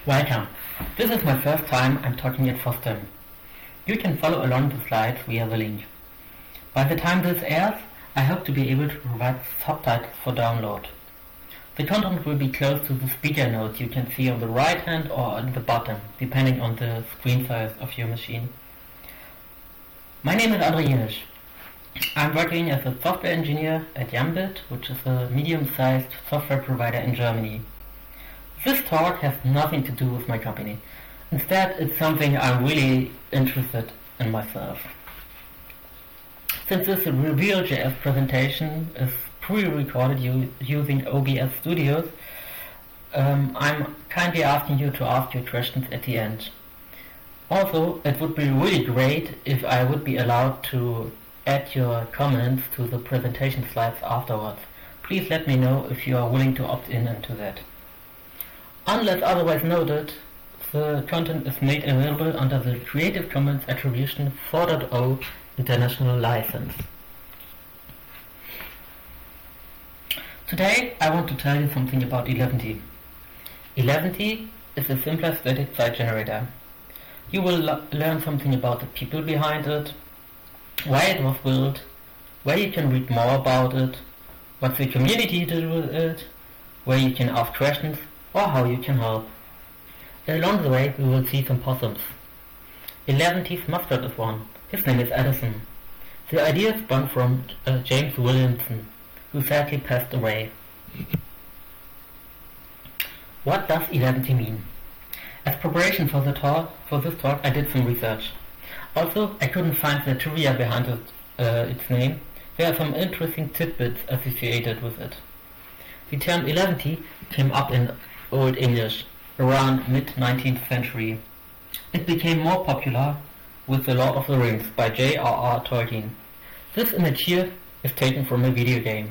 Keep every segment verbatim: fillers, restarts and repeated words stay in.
Welcome. This is my first time I'm talking at FOSDEM. You can follow along the slides via the link. By the time this airs, I hope to be able to provide subtitles for download. The content will be close to the speaker notes you can see on the right hand or on the bottom, depending on the screen size of your machine. My name is André Jenisch. I'm working as a software engineer at Jambit, which is a medium-sized software provider in Germany. This talk has nothing to do with my company. Instead, it's something I'm really interested in myself. Since this Reveal.js presentation is pre-recorded using O B S Studios, um, I'm kindly asking you to ask your questions at the end. Also, it would be really great if I would be allowed to add your comments to the presentation slides afterwards. Please let me know if you are willing to opt in into that. Unless otherwise noted, the content is made available under the Creative Commons Attribution four point oh International License. Today I want to tell you something about eleven T. eleven T is a simpler static site generator. You will learn something about the people behind it, why it was built, where you can read more about it, what the community did with it, where you can ask questions, or how you can help. Along the way we will see some possums. eleven T's mascot is one. His name is Edison. The idea spun from uh, James Williamson, who sadly passed away. What does eleven T mean? As preparation for the talk, for this talk, I did some research. Also, I couldn't find the trivia behind it, uh, its name. There are some interesting tidbits associated with it. The term eleven T came up in Old English around mid nineteenth century. It became more popular with The Lord of the Rings by J R R Tolkien. This image here is taken from a video game.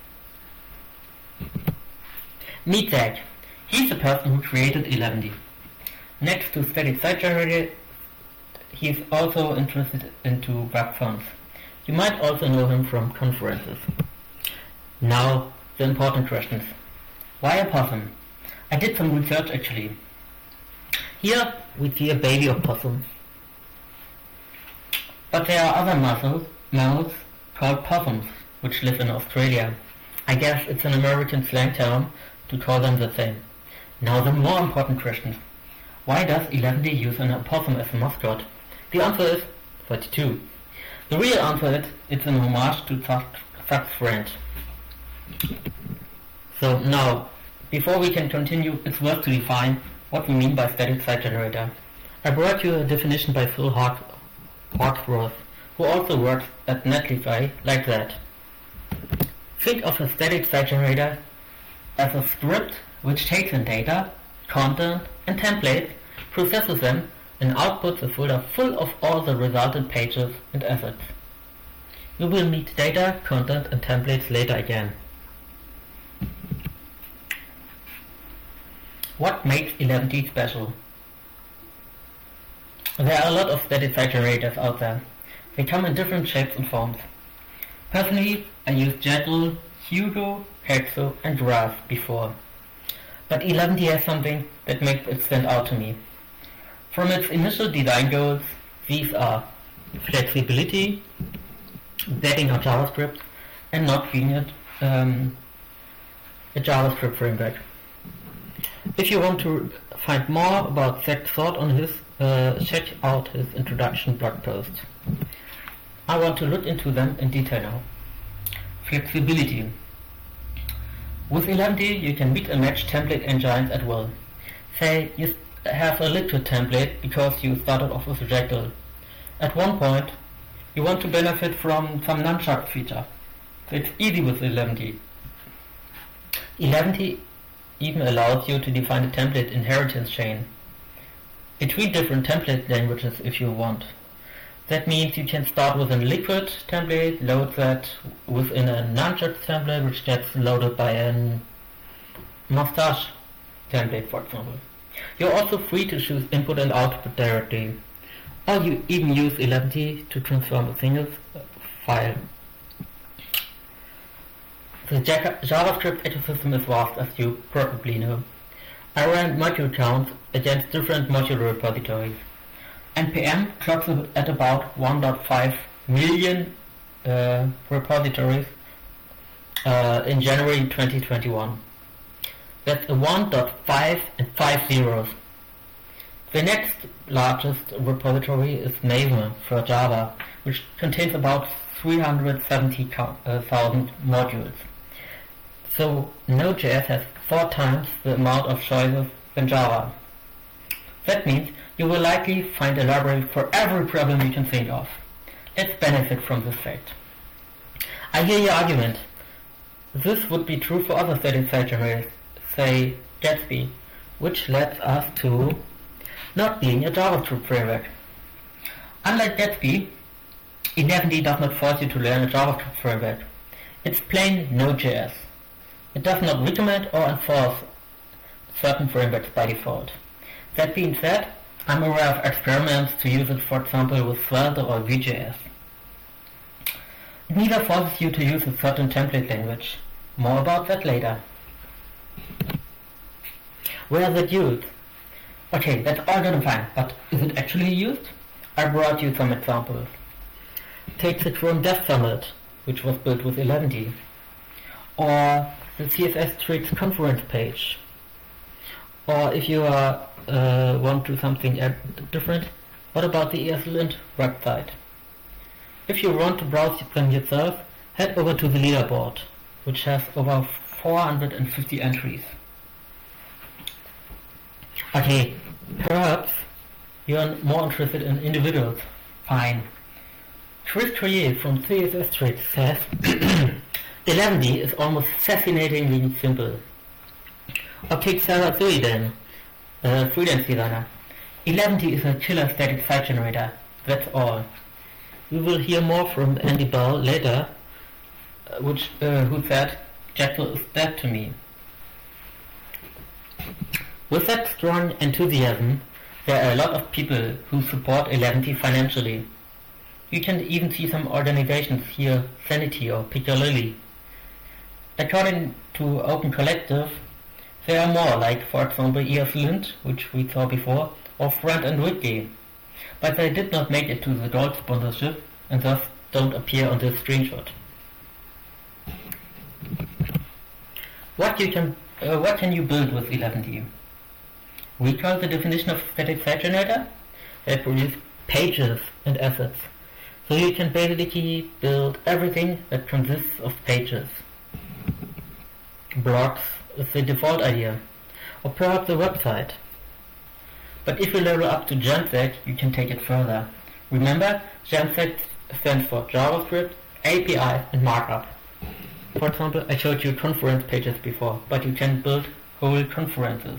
Meet Zach. He's the person who created eleven T. Next to static site generator, he is also interested into web fonts. You might also know him from conferences. Now, the important questions. Why a possum? I did some research actually. Here we see a baby opossum. But there are other mammals, mammals called possums, which live in Australia. I guess it's an American slang term to call them the same. Now the more important questions. Why does eleven T use an opossum as a mascot? The answer is thirty-two. The real answer is it's an homage to Zach's friend. So now, before we can continue, it's worth to define what we mean by static site generator. I brought you a definition by Phil Hawksworth, who also works at Netlify, like that. Think of a static site generator as a script which takes in data, content, and templates, processes them, and outputs a folder full of all the resultant pages and assets. You will meet data, content, and templates later again. What makes eleven T special? There are a lot of static site generators out there. They come in different shapes and forms. Personally, I used Jekyll, Hugo, Hexo, and Giraffe before. But eleven T has something that makes it stand out to me. From its initial design goals, these are flexibility, betting on JavaScript, and not being a, um, a JavaScript framework. If you want to find more about Zach's thought on his, uh, check out his introduction blog post. I want to look into them in detail now. Flexibility. With eleven T you can mix and match template engines at will. Say you have a liquid template because you started off with Jekyll. At one point you want to benefit from some nunchuck feature. So it's easy with eleven T. eleven T even allows you to define a template inheritance chain between different template languages if you want. That means you can start with a liquid template, load that within a nunchuck template, which gets loaded by a mustache template, for example. You're also free to choose input and output directly, or you even use eleven T to transform a single file. The JavaScript ecosystem is vast, as you probably know. I ran module counts against different module repositories. N P M clocks at about one point five million uh, repositories uh, in January twenty twenty-one. That's a one point five and five zeros. The next largest repository is Maven for Java, which contains about three hundred seventy thousand modules. So Node.js has four times the amount of choices than Java. That means you will likely find a library for every problem you can think of. Let's benefit from this fact. I hear your argument. This would be true for other static site generators, say Gatsby, which leads us to not being a JavaScript framework. Unlike Gatsby, eleven D does not force you to learn a JavaScript framework. It's plain Node.js. It does not recommend or enforce certain frameworks by default. That being said, I'm aware of experiments to use it, for example, with Svelte or Vue.js. It neither forces you to use a certain template language. More about that later. Where is it used? Okay, that's all good and fine, but is it actually used? I brought you some examples. Take the Chrome Dev Summit, which was built with eleven D, or the C S S Tricks conference page, or if you are, uh, want to do something different, what about the ESLint website? If you want to browse them yourself, head over to the leaderboard, which has over four hundred fifty entries. Okay, perhaps you are more interested in individuals. Fine. Chris Trier from C S S Tricks says eleven D is almost fascinatingly simple. Or take Sarah Sui then, a freelance designer. eleven D is a killer static site generator, that's all. We will hear more from Andy Bell later, uh, which, uh, who said, Jekyll is dead to me. With that strong enthusiasm, there are a lot of people who support eleven D financially. You can even see some organizations here, Sanity or Piccalilli. According to Open Collective, there are more, like for example ESLint, which we saw before, or Friend and Wiki, but they did not make it to the gold sponsorship and thus don't appear on this screenshot. What you can, uh, what can you build with eleven D? Recall the definition of static site generator? They produce pages and assets. So you can basically build everything that consists of pages. Blogs is the default idea, or perhaps a website. But if you level up to Jamstack, you can take it further. Remember, Jamstack stands for JavaScript, A P I, and markup. For example, I showed you conference pages before, but you can build whole conferences.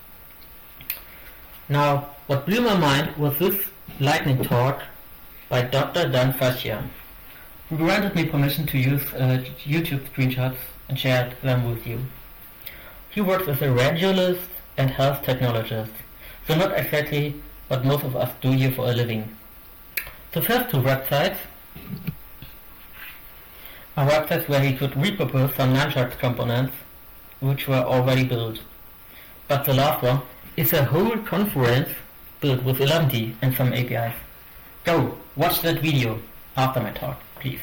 Now, what blew my mind was this lightning talk by Doctor Dan Fascia, who granted me permission to use uh, YouTube screenshots and shared them with you. He works as a radiologist and health technologist, so not exactly what most of us do here for a living. The first two websites are websites where he could repurpose some Nunchucks components which were already built. But the last one is a whole conference built with eleven D and some A P Is. Go, watch that video after my talk, please.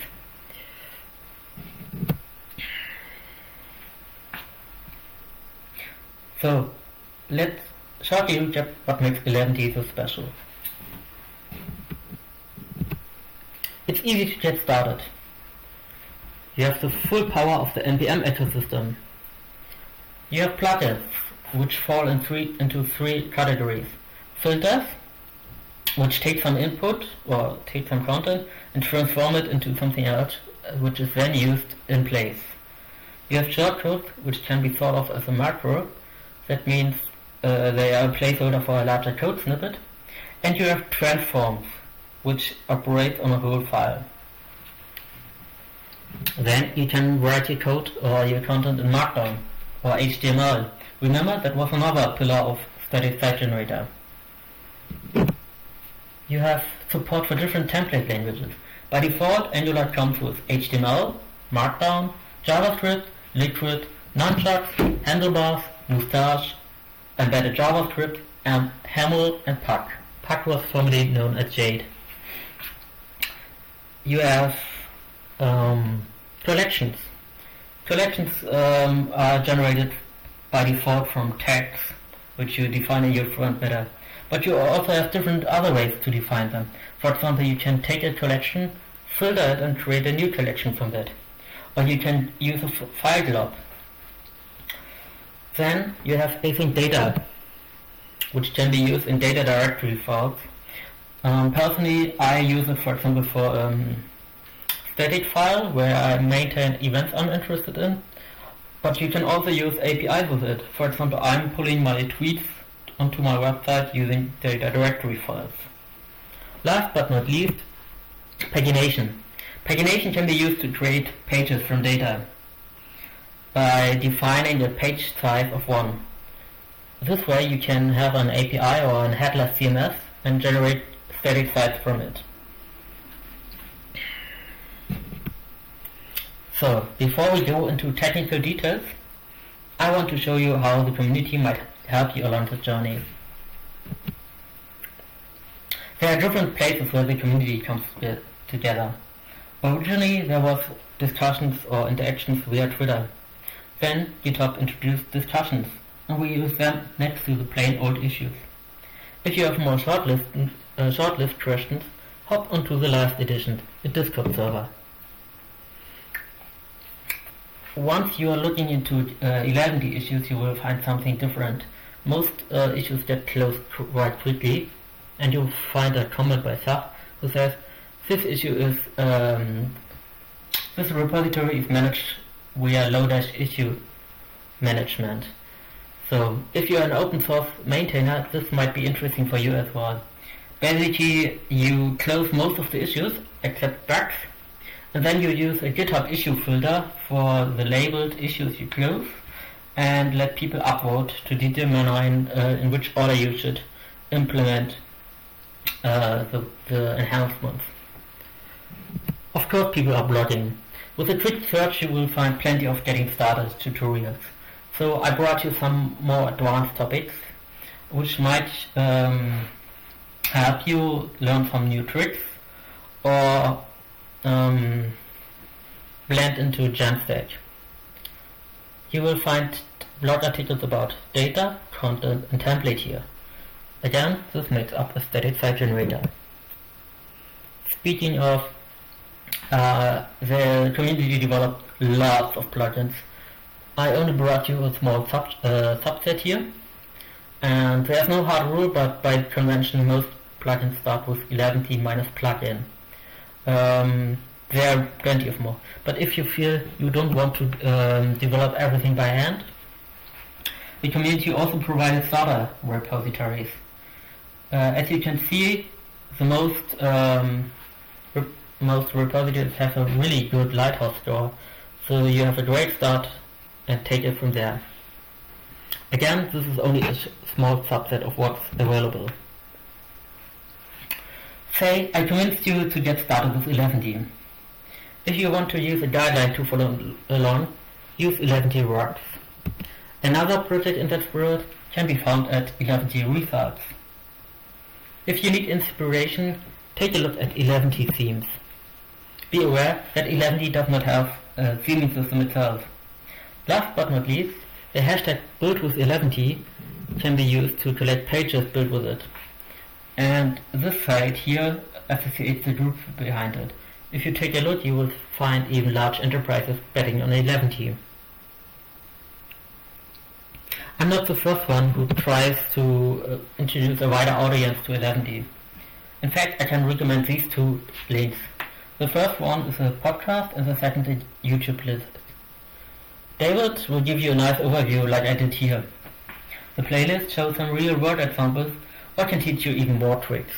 So, let's shortly recap what makes eleven D so special. It's easy to get started. You have the full power of the N P M ecosystem. You have plugins, which fall in three, into three categories. Filters, which take some input or take some content and transform it into something else, which is then used in place. You have shortcodes, which can be thought of as a macro. That means uh, they are a placeholder for a larger code snippet. And you have transforms, which operate on a whole file. Then you can write your code or your content in Markdown or H T M L. Remember, that was another pillar of static site generator. You have support for different template languages. By default, Angular comes with H T M L, Markdown, JavaScript, Liquid, Nunchucks, Handlebars, Moustache, embedded JavaScript, and Haml and Puck. Puck was formerly known as Jade. You have um, collections. Collections um, are generated by default from tags, which you define in your front meta. But you also have different other ways to define them. For example, you can take a collection, filter it, and create a new collection from that. Or you can use a file glob. Then you have async data, which can be used in data directory files. Um, personally, I use it, for example, for um, static file where I maintain events I'm interested in. But you can also use A P Is with it. For example, I'm pulling my tweets onto my website using data directory files. Last but not least, pagination. Pagination can be used to create pages from data by defining a page size of one. This way you can have an A P I or an headless C M S and generate static sites from it. So, before we go into technical details, I want to show you how the community might help you along this journey. There are different places where the community comes together. Originally there was discussions or interactions via Twitter. Then GitHub introduced discussions, and we use them next to the plain old issues. If you have more shortlist, uh, shortlist questions, hop onto the last edition, the Discord server. Once you are looking into uh, eleven D issues, you will find something different. Most uh, issues get closed quite quickly, and you'll find a comment by Saf who says, this issue is, um, this repository is managed via Lodash issue management. So if you're an open source maintainer, this might be interesting for you as well. Basically, you close most of the issues except bugs, and then you use a GitHub issue filter for the labeled issues you close, and let people upvote to determine uh, in which order you should implement uh, the, the enhancements. Of course, people are blogging. With a quick search, you will find plenty of getting started tutorials. So I brought you some more advanced topics, which might um, help you learn some new tricks or um, blend into Jamstack. You will find blog articles about data, content, and template here. Again, this makes up a static site generator. Speaking of, uh, the community developed lots of plugins. I only brought you a small sub, uh, subset here, and there's no hard rule, but by convention most plugins start with eleven T minus plugin. Um, there are plenty of more, but if you feel you don't want to um, develop everything by hand, the community also provided starter repositories. Uh, as you can see, the most um, re most repositories have a really good Lighthouse store, so you have a great start and take it from there. Again, this is only a small subset of what's available. Say I convinced you to get started with eleven D. If you want to use a guideline to follow along, use eleven D Rocks. Another project in that spirit can be found at eleven D Results. If you need inspiration, take a look at eleven D themes. Be aware that eleven D does not have a theming system itself. Last but not least, the hashtag build with eleven D can be used to collect pages built with it. And this site here associates the group behind it. If you take a look, you will find even large enterprises betting on eleven D. I'm not the first one who tries to uh, introduce a wider audience to eleven D. In fact, I can recommend these two links. The first one is a podcast and the second is YouTube list. David will give you a nice overview like I did here. The playlist shows some real world examples or can teach you even more tricks.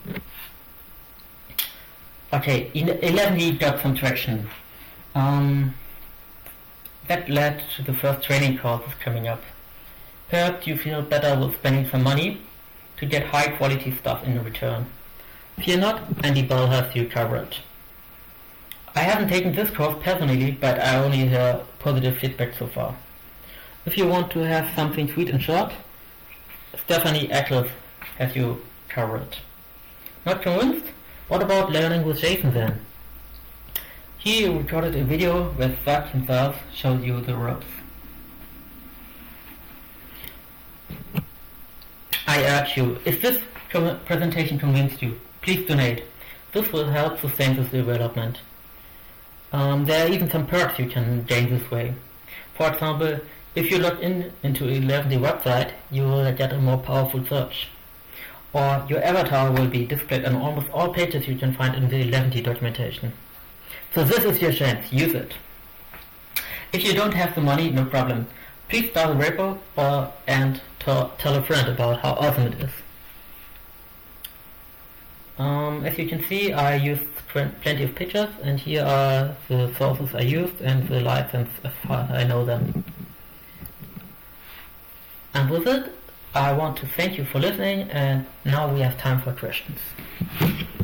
Okay, eleven D got some traction. Um, that led to the first training courses coming up. Perhaps you feel better with spending some money to get high quality stuff in return. Fear not, Andy Bell has you covered. I haven't taken this course personally, but I only hear positive feedback so far. If you want to have something sweet and short, Stephanie Eccles has you covered. Not convinced? What about learning with Jason then? He recorded a video where Zach himself showed you the ropes. I urge you, if this presentation convinced you, please donate. This will help sustain this development. Um, there are even some perks you can gain this way. For example, if you log in into eleventy website, you will get a more powerful search. Or your avatar will be displayed on almost all pages you can find in the eleventy documentation. So this is your chance, use it. If you don't have the money, no problem. Please start a repo or, and t- tell a friend about how awesome it is. Um, as you can see, I used plenty of pictures, and here are the sources I used and the license as far as I know them. And with it, I want to thank you for listening, and now we have time for questions.